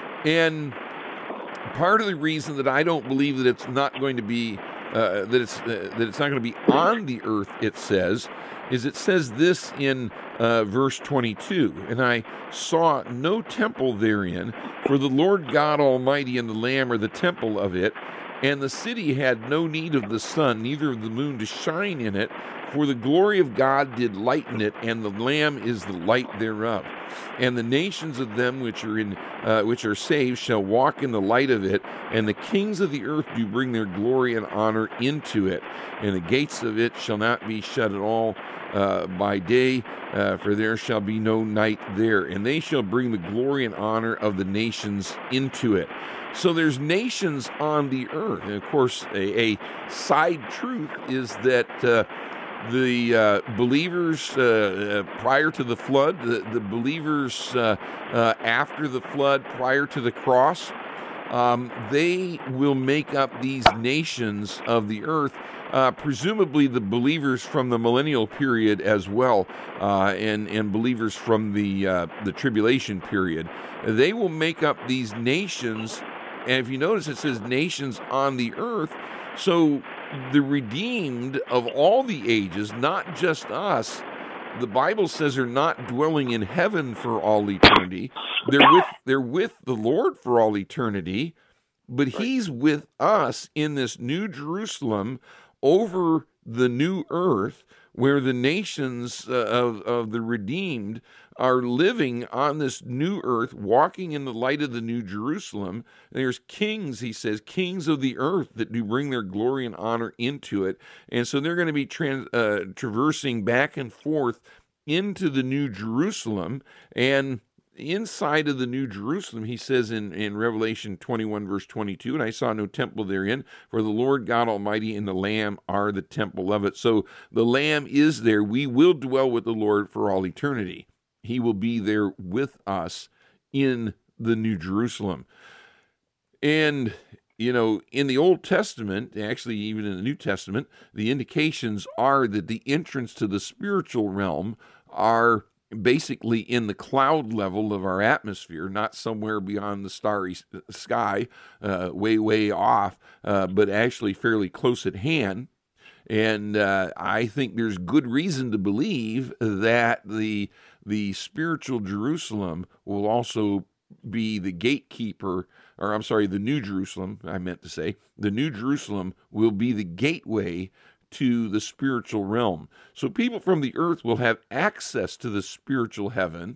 S1: And part of the reason that I don't believe that it's not going to be Uh, that it's uh, that it's not going to be on the earth, it says, is it says this in uh, verse twenty-two, and I saw no temple therein, for the Lord God Almighty and the Lamb are the temple of it, and the city had no need of the sun, neither of the moon to shine in it, for the glory of God did lighten it, and the Lamb is the light thereof. And the nations of them which are in uh, which are saved shall walk in the light of it, and the kings of the earth do bring their glory and honor into it. And the gates of it shall not be shut at all uh, by day, uh, for there shall be no night there. And they shall bring the glory and honor of the nations into it. So there's nations on the earth. And of course, a, a side truth is that uh, the uh, believers uh, uh, prior to the flood, the, the believers uh, uh, after the flood, prior to the cross, um, they will make up these nations of the earth. Uh, presumably the believers from the millennial period as well, uh, and and believers from the uh, the tribulation period, they will make up these nations. And if you notice, it says nations on the earth. So the redeemed of all the ages, not just us, the Bible says are not dwelling in heaven for all eternity. They're with they're with the Lord for all eternity, but He's with us in this new Jerusalem over the new earth, where the nations uh, of, of the redeemed are living on this new earth, walking in the light of the new Jerusalem. There's kings, he says, kings of the earth that do bring their glory and honor into it. And so they're going to be trans, uh, traversing back and forth into the new Jerusalem. And inside of the new Jerusalem, he says in, in Revelation twenty-one, verse twenty-two, and I saw no temple therein, for the Lord God Almighty and the Lamb are the temple of it. So the Lamb is there. We will dwell with the Lord for all eternity. He will be there with us in the new Jerusalem. And, you know, in the Old Testament, actually even in the New Testament, the indications are that the entrance to the spiritual realm are basically in the cloud level of our atmosphere, not somewhere beyond the starry sky, uh, way, way off, uh, but actually fairly close at hand. And uh, I think there's good reason to believe that the the spiritual Jerusalem will also be the gatekeeper, or I'm sorry, the New Jerusalem, I meant to say, the New Jerusalem will be the gateway to the spiritual realm. So people from the earth will have access to the spiritual heaven,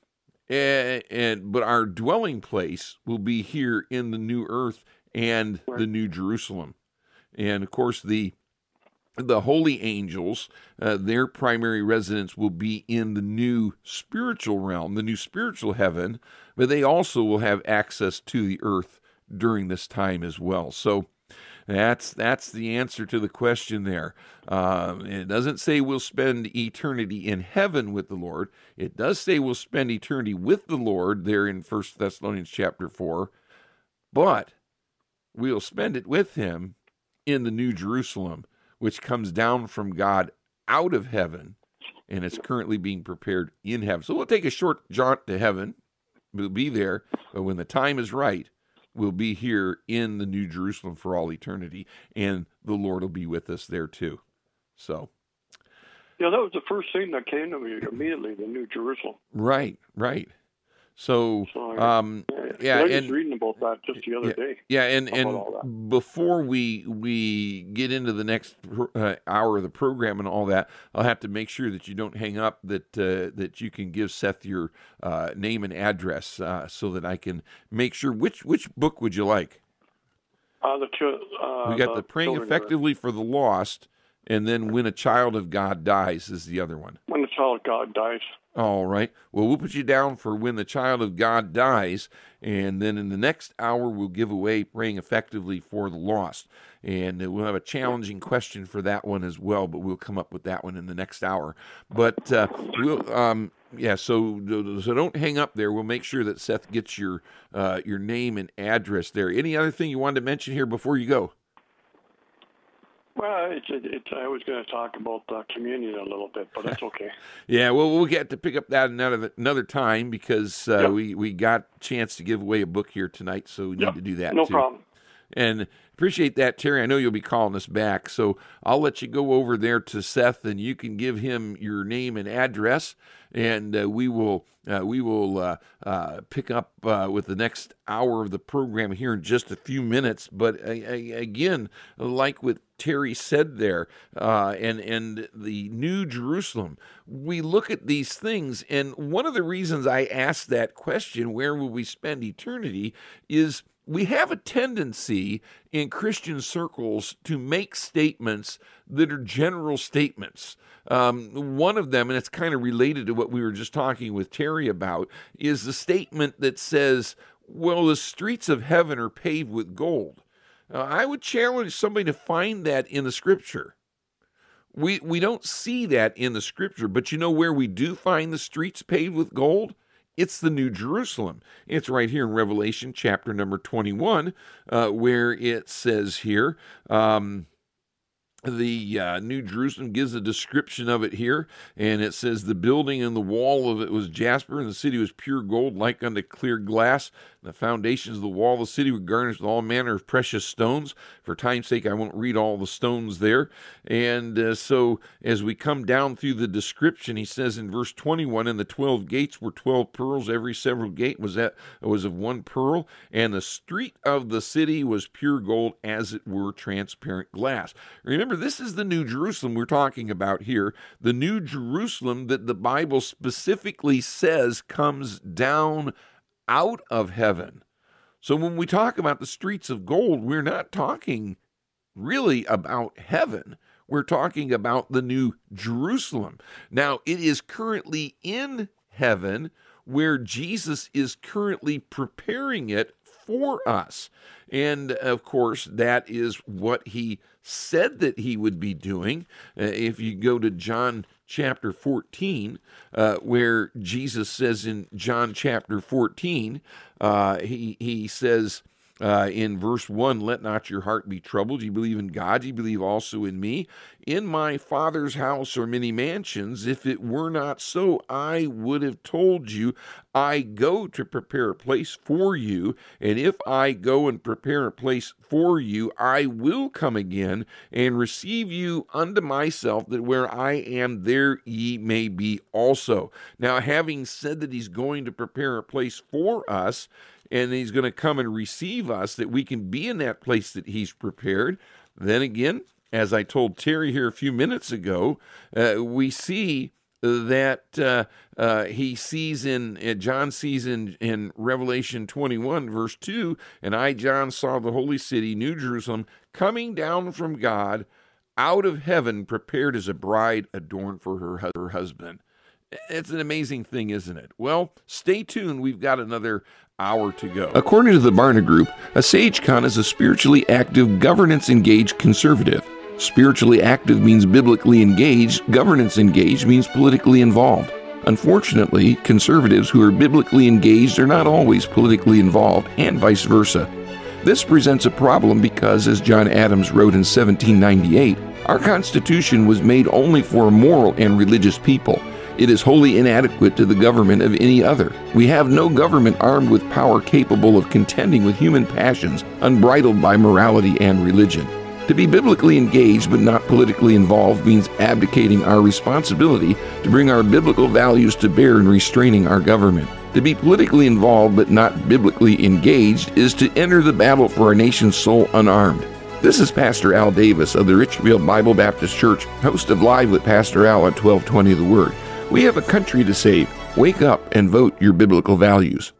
S1: and, and but our dwelling place will be here in the new earth and the New Jerusalem. And of course, the the holy angels, uh, their primary residence will be in the new spiritual realm, the new spiritual heaven, but they also will have access to the earth during this time as well. So That's that's the answer to the question there. Uh, it doesn't say we'll spend eternity in heaven with the Lord. It does say we'll spend eternity with the Lord there in First Thessalonians chapter four, but we'll spend it with Him in the New Jerusalem, which comes down from God out of heaven, and it's currently being prepared in heaven. So we'll take a short jaunt to heaven. We'll be there, but when the time is right, we'll be here in the New Jerusalem for all eternity, and the Lord will be with us there too. So,
S4: yeah, that was the first thing that came to me immediately, the New Jerusalem.
S1: Right, right. So,
S4: so
S1: um,
S4: yeah,
S1: yeah,
S4: I was
S1: and
S4: just reading about that just the other
S1: yeah,
S4: day.
S1: Yeah, and and before we we get into the next uh, hour of the program and all that, I'll have to make sure that you don't hang up. That uh, that you can give Seth your uh, name and address uh, so that I can make sure. Which which book would you like?
S4: Uh, the uh,
S1: we got
S4: the
S1: the Praying Effectively for the Lost, and then When a Child of God Dies is the other one.
S4: When a Child of God Dies.
S1: All right. Well, we'll put you down for When the Child of God Dies, and then in the next hour, we'll give away Praying Effectively for the Lost. And we'll have a challenging question for that one as well, but we'll come up with that one in the next hour. But uh, we'll, um, yeah, so so don't hang up there. We'll make sure that Seth gets your uh, your name and address there. Any other thing you wanted to mention here before you go?
S4: Well, it's, it's, I was going to talk about uh, communion a little bit, but that's okay.
S1: Yeah, well, we'll get to pick up that another another time because uh, yep. we, we got a chance to give away a book here tonight, so we yep. need to do that
S4: no
S1: too.
S4: No problem.
S1: And appreciate that, Terry. I know you'll be calling us back, so I'll let you go over there to Seth, and you can give him your name and address, and uh, we will uh, we will uh, uh, pick up uh, with the next hour of the program here in just a few minutes. But uh, again, like what Terry said there, uh, and and the New Jerusalem, we look at these things, and one of the reasons I asked that question, where will we spend eternity, is we have a tendency in Christian circles to make statements that are general statements. Um, one of them, and it's kind of related to what we were just talking with Terry about, is the statement that says, well, the streets of heaven are paved with gold. Uh, I would challenge somebody to find that in the Scripture. We, we don't see that in the scripture, but you know where we do find the streets paved with gold? It's the New Jerusalem. It's right here in Revelation chapter number twenty-one, uh, where it says here, um, the uh, New Jerusalem gives a description of it here, and it says, the building and the wall of it was jasper, and the city was pure gold, like unto clear glass. The foundations of the wall of the city were garnished with all manner of precious stones. For time's sake, I won't read all the stones there. And uh, so as we come down through the description, he says in verse twenty-one, and the twelve gates were twelve pearls. Every several gate was that was of one pearl. And the street of the city was pure gold, as it were transparent glass. Remember, this is the New Jerusalem we're talking about here. The New Jerusalem that the Bible specifically says comes down out of heaven. So when we talk about the streets of gold, we're not talking really about heaven. We're talking about the New Jerusalem. Now, it is currently in heaven, where Jesus is currently preparing it for us. And of course, that is what he said that he would be doing. Uh, if you go to John chapter fourteen, uh, where Jesus says in John chapter fourteen, uh, he, he says uh, in verse one, let not your heart be troubled. You believe in God, you believe also in me. In my Father's house are many mansions. If it were not so, I would have told you, I go to prepare a place for you. And if I go and prepare a place for you, I will come again and receive you unto myself, that where I am, there ye may be also. Now, having said that he's going to prepare a place for us, and he's going to come and receive us, that we can be in that place that he's prepared, then again, as I told Terry here a few minutes ago, uh, we see that uh, uh, he sees in, uh, John sees in, in Revelation twenty-one, verse two, and I, John, saw the holy city, New Jerusalem, coming down from God out of heaven, prepared as a bride adorned for her, hu- her husband. It's an amazing thing, isn't it? Well, stay tuned. We've got another hour to go. According to the Barna Group, a SageCon is a spiritually active, governance-engaged conservative. Spiritually active means biblically engaged. Governance engaged means politically involved. Unfortunately, conservatives who are biblically engaged are not always politically involved, and vice versa. This presents a problem because, as John Adams wrote in seventeen ninety-eight, our Constitution was made only for a moral and religious people. It is wholly inadequate to the government of any other. We have no government armed with power capable of contending with human passions, unbridled by morality and religion. To be biblically engaged but not politically involved means abdicating our responsibility to bring our biblical values to bear in restraining our government. To be politically involved but not biblically engaged is to enter the battle for our nation's soul unarmed. This is Pastor Al Davis of the Richfield Bible Baptist Church, host of Live with Pastor Al at twelve twenty The Word. We have a country to save. Wake up and vote your biblical values.